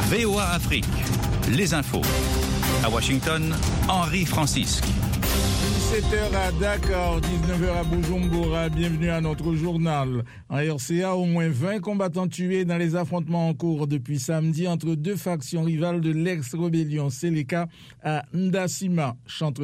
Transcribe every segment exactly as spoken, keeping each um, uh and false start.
V O A Afrique, les infos. À Washington, Henri Francisque. dix-sept heures à Dakar, dix-neuf heures à Bujumbura. Bienvenue à notre journal. En R C A, au moins vingt combattants tués dans les affrontements en cours depuis samedi entre deux factions rivales de l'ex-rébellion Seleka à Ndasima,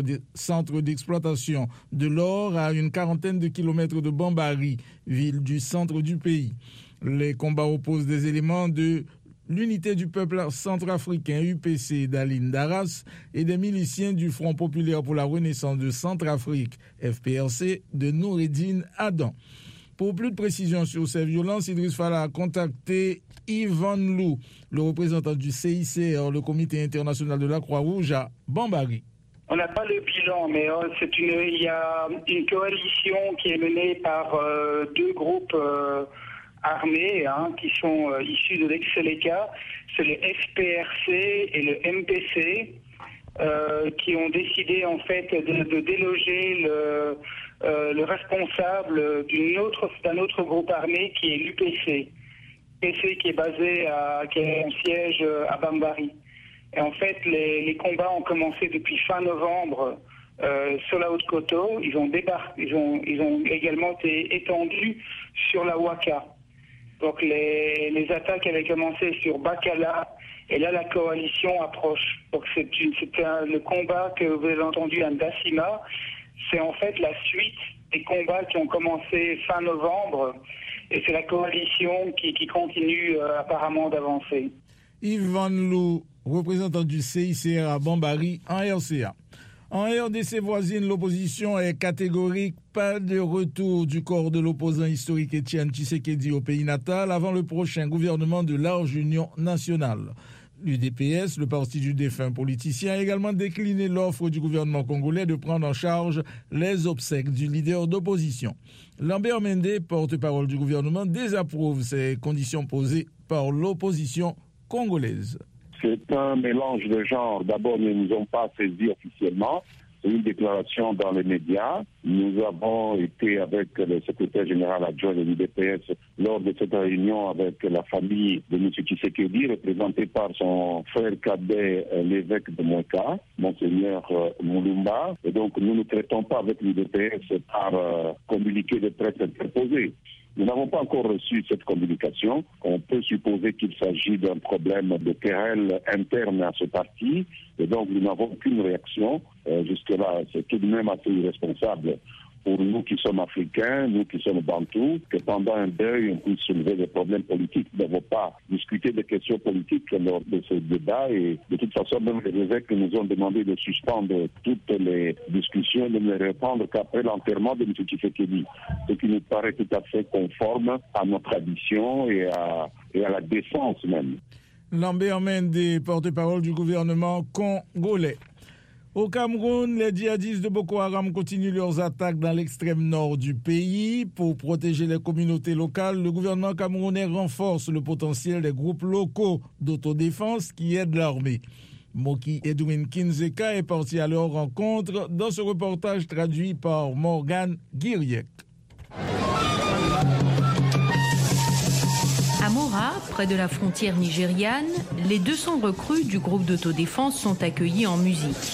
centre d'exploitation de l'or à une quarantaine de kilomètres de Bambari, ville du centre du pays. Les combats opposent des éléments de l'unité du peuple centrafricain U P C d'Aline Daras et des miliciens du Front populaire pour la renaissance de Centrafrique F P R C de Noureddine Adam. Pour plus de précisions sur ces violences, Idriss Fala a contacté Yvan Lou, le représentant du C I C R, le Comité international de la Croix-Rouge à Bambari. On n'a pas le bilan, mais c'est une, il y a une coalition qui est menée par euh, deux groupes euh, armés hein, qui sont euh, issus de l'ex-Seleka, c'est le F P R C et le M P C, euh, qui ont décidé en fait de, de déloger le, euh, le responsable d'une autre, d'un autre groupe armé qui est l'U P C. L'U P C qui est basé à, qui a un siège à Bambari. Et en fait, les, les combats ont commencé depuis fin novembre euh, sur la Haute-Koto. Ils ont débarqué, ils ont, ils ont également été étendus sur la Ouaka. Donc les, les attaques avaient commencé sur Bakala et là la coalition approche. Donc c'est, une, c'est un, le combat que vous avez entendu à Ndasima, c'est en fait la suite des combats qui ont commencé fin novembre et c'est la coalition qui, qui continue euh, apparemment d'avancer. Yvan Lou, représentant du C I C R à Bambari en R C A. En R D C voisine, l'opposition est catégorique. Pas de retour du corps de l'opposant historique Étienne Tshisekedi au pays natal avant le prochain gouvernement de large union nationale. L'U D P S, le parti du défunt politicien, a également décliné l'offre du gouvernement congolais de prendre en charge les obsèques du leader d'opposition. Lambert Mende, porte-parole du gouvernement, désapprouve ces conditions posées par l'opposition congolaise. C'est un mélange de genres. D'abord, nous ne nous sommes pas saisis officiellement. C'est une déclaration dans les médias. Nous avons été avec le secrétaire général adjoint de l'U D P S lors de cette réunion avec la famille de M. Tshisekedi, représentée par son frère cadet, l'évêque de Moueka, Monseigneur Moulumba. Et donc, nous ne traitons pas avec l'U D P S par euh, communiqué de presse interposé. Nous n'avons pas encore reçu cette communication. On peut supposer qu'il s'agit d'un problème de querelle interne à ce parti. Et donc, nous n'avons aucune réaction. Euh, jusque-là, c'est tout de même assez irresponsable pour nous qui sommes africains, nous qui sommes bantous, que pendant un deuil, on puisse soulever des problèmes politiques. Nous n'avons pas discuté des questions politiques lors de ce débat. Et de toute façon, même les évêques nous ont demandé de suspendre toutes les discussions, de ne répondre qu'après l'enterrement de M. Tshisekedi. Ce qui nous paraît tout à fait conforme à notre tradition et à, et à la décence même. Lambert Mende, porte-parole du gouvernement congolais. Au Cameroun, les djihadistes de Boko Haram continuent leurs attaques dans l'extrême nord du pays. Pour protéger les communautés locales, le gouvernement camerounais renforce le potentiel des groupes locaux d'autodéfense qui aident l'armée. Moki Edwin Kinzeka est parti à leur rencontre dans ce reportage traduit par Morgan Guiriec. À Mora, près de la frontière nigériane, les deux cents recrues du groupe d'autodéfense sont accueillis en musique.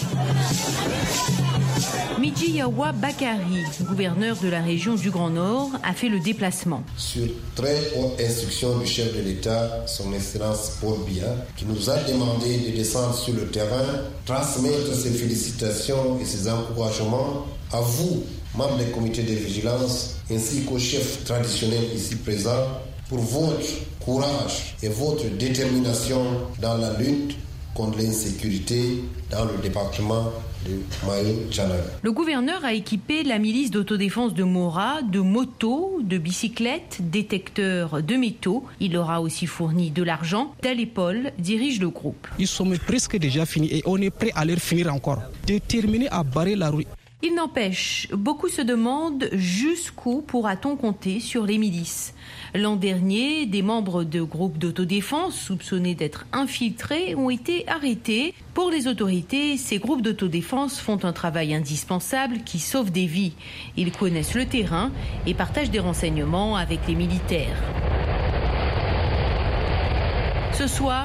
Midjiyawa Bakari, gouverneur de la région du Grand Nord, a fait le déplacement. Sur très haute instruction du chef de l'État, son Excellence Paul Biya, qui nous a demandé de descendre sur le terrain, transmettre ses félicitations et ses encouragements à vous, membres des comités de vigilance, ainsi qu'aux chefs traditionnels ici présents, pour votre courage et votre détermination dans la lutte contre l'insécurité dans le département de Mayo-Tchana. Le gouverneur a équipé la milice d'autodéfense de Mora de motos, de bicyclettes, détecteurs de métaux. Il leur a aussi fourni de l'argent. Dali Paul dirige le groupe. Ils sont presque déjà finis et on est prêt à leur finir encore. Déterminés à barrer la rue. Il n'empêche, beaucoup se demandent jusqu'où pourra-t-on compter sur les milices. L'an dernier, des membres de groupes d'autodéfense soupçonnés d'être infiltrés ont été arrêtés. Pour les autorités, ces groupes d'autodéfense font un travail indispensable qui sauve des vies. Ils connaissent le terrain et partagent des renseignements avec les militaires. Ce soir,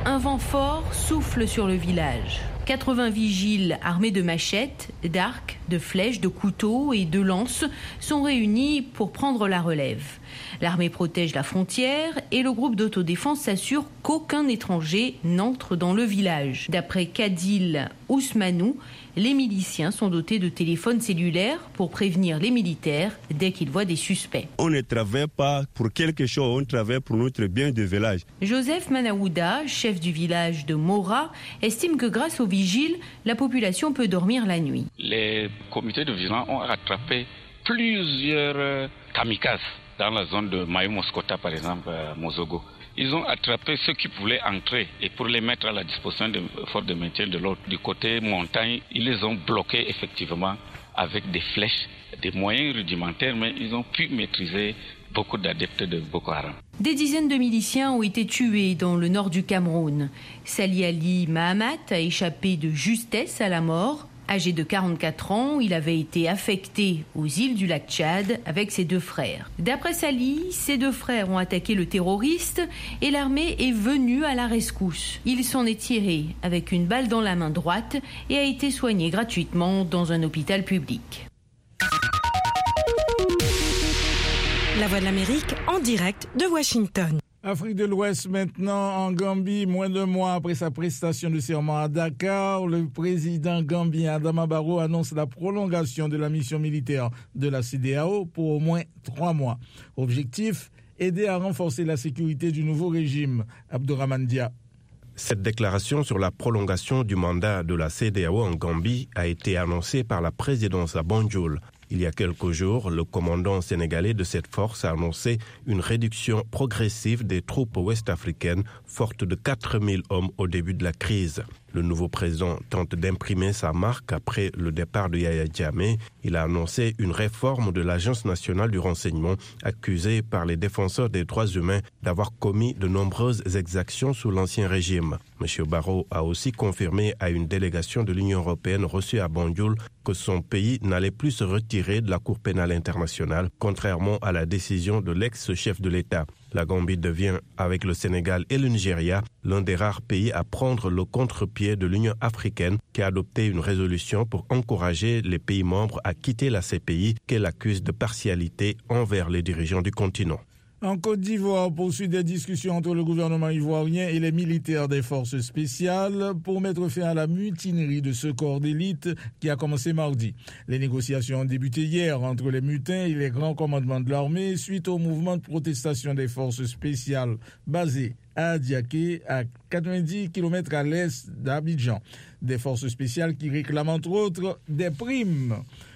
Un vent fort souffle sur le village. quatre-vingts vigiles armés de machettes, d'arcs, de flèches, de couteaux et de lances sont réunis pour prendre la relève. L'armée protège la frontière et le groupe d'autodéfense s'assure qu'aucun étranger n'entre dans le village. D'après Kadil Ousmanou, les miliciens sont dotés de téléphones cellulaires pour prévenir les militaires dès qu'ils voient des suspects. On ne travaille pas pour quelque chose, on travaille pour notre bien de village. Joseph Manaouda, chef du village de Mora, estime que grâce aux vigiles, la population peut dormir la nuit. Les comités de vigilance ont rattrapé plusieurs kamikazes dans la zone de Mayo-Moscota, par exemple, à Mozogo. Ils ont attrapé ceux qui voulaient entrer et pour les mettre à la disposition des forces de maintien de l'ordre. Du côté montagne, ils les ont bloqués effectivement avec des flèches, des moyens rudimentaires, mais ils ont pu maîtriser beaucoup d'adeptes de Boko Haram. Des dizaines de miliciens ont été tués dans le nord du Cameroun. Sali Ali Mahamat a échappé de justesse à la mort. Âgé de quarante-quatre ans, il avait été affecté aux îles du lac Tchad avec ses deux frères. D'après Sali, ses deux frères ont attaqué le terroriste et l'armée est venue à la rescousse. Il s'en est tiré avec une balle dans la main droite et a été soigné gratuitement dans un hôpital public. La Voix de l'Amérique en direct de Washington. Afrique de l'Ouest maintenant, en Gambie, moins d'un mois après sa prestation de serment à Dakar, le président gambien Adama Barrow annonce la prolongation de la mission militaire de la C D A O pour au moins trois mois. Objectif, aider à renforcer la sécurité du nouveau régime. Abdourahmane Dia. Cette déclaration sur la prolongation du mandat de la C D A O en Gambie a été annoncée par la présidence à Banjul. Il y a quelques jours, le commandant sénégalais de cette force a annoncé une réduction progressive des troupes ouest-africaines, fortes de quatre mille hommes au début de la crise. Le nouveau président tente d'imprimer sa marque après le départ de Yahya Jammeh. Il a annoncé une réforme de l'Agence nationale du renseignement, accusée par les défenseurs des droits humains d'avoir commis de nombreuses exactions sous l'ancien régime. M. Barrow a aussi confirmé à une délégation de l'Union européenne reçue à Banjul que son pays n'allait plus se retirer de la Cour pénale internationale, contrairement à la décision de l'ex-chef de l'État. La Gambie devient, avec le Sénégal et le Nigeria, l'un des rares pays à prendre le contre-pied de l'Union africaine qui a adopté une résolution pour encourager les pays membres à quitter la C P I qu'elle accuse de partialité envers les dirigeants du continent. En Côte d'Ivoire, poursuit des discussions entre le gouvernement ivoirien et les militaires des forces spéciales pour mettre fin à la mutinerie de ce corps d'élite qui a commencé mardi. Les négociations ont débuté hier entre les mutins et les grands commandements de l'armée suite au mouvement de protestation des forces spéciales basées à Adiaké, à quatre-vingt-dix kilomètres à l'est d'Abidjan. Des forces spéciales qui réclament entre autres des primes.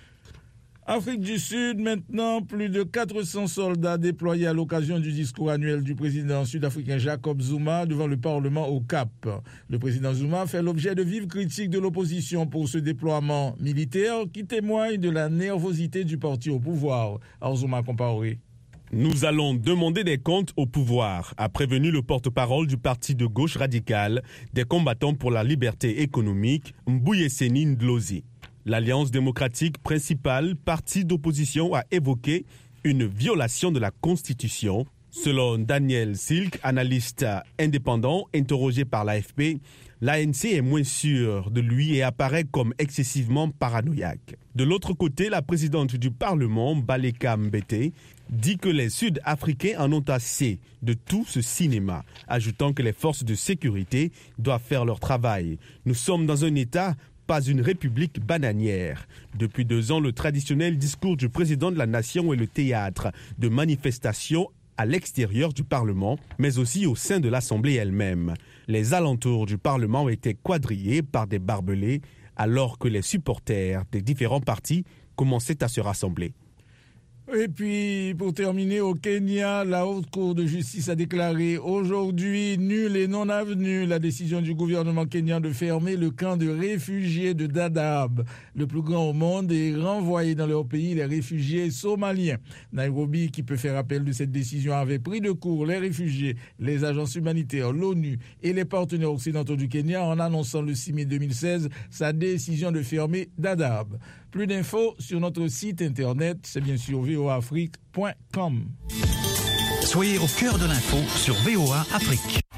Afrique du Sud, maintenant, plus de quatre cents soldats déployés à l'occasion du discours annuel du président sud-africain Jacob Zuma devant le Parlement au Cap. Le président Zuma fait l'objet de vives critiques de l'opposition pour ce déploiement militaire qui témoigne de la nervosité du parti au pouvoir. Alors Zuma comparé. Nous allons demander des comptes au pouvoir, a prévenu le porte-parole du parti de gauche radicale des combattants pour la liberté économique, Mbuyeseni Ndlozi. L'Alliance démocratique principale, parti d'opposition, a évoqué une violation de la Constitution. Selon Daniel Silk, analyste indépendant interrogé par l'A F P, l'A N C est moins sûre de lui et apparaît comme excessivement paranoïaque. De l'autre côté, la présidente du Parlement, Baleka Mbete, dit que les Sud-Africains en ont assez de tout ce cinéma, ajoutant que les forces de sécurité doivent faire leur travail. Nous sommes dans un État, pas une république bananière. Depuis deux ans, le traditionnel discours du président de la nation est le théâtre de manifestations à l'extérieur du Parlement, mais aussi au sein de l'Assemblée elle-même. Les alentours du Parlement étaient quadrillés par des barbelés, alors que les supporters des différents partis commençaient à se rassembler. Et puis, pour terminer, au Kenya, la Haute Cour de justice a déclaré aujourd'hui nulle et non avenue la décision du gouvernement kenyan de fermer le camp de réfugiés de Dadaab, le plus grand au monde, et renvoyer dans leur pays les réfugiés somaliens. Nairobi, qui peut faire appel de cette décision, avait pris de court les réfugiés, les agences humanitaires, l'ONU et les partenaires occidentaux du Kenya en annonçant le six mai deux mille seize sa décision de fermer Dadaab. Plus d'infos sur notre site internet, c'est bien sûr v o a afrique point com. Soyez au cœur de l'info sur V O A Afrique.